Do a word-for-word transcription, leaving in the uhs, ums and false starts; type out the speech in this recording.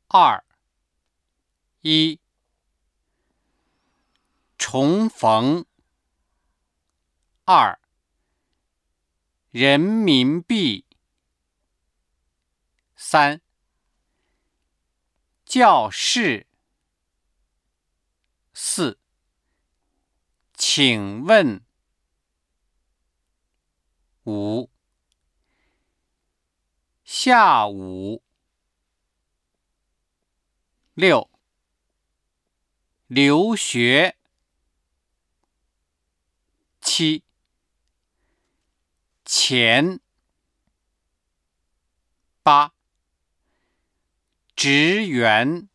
二一重逢二人民币三教室四请问五下午六留学七钱八职员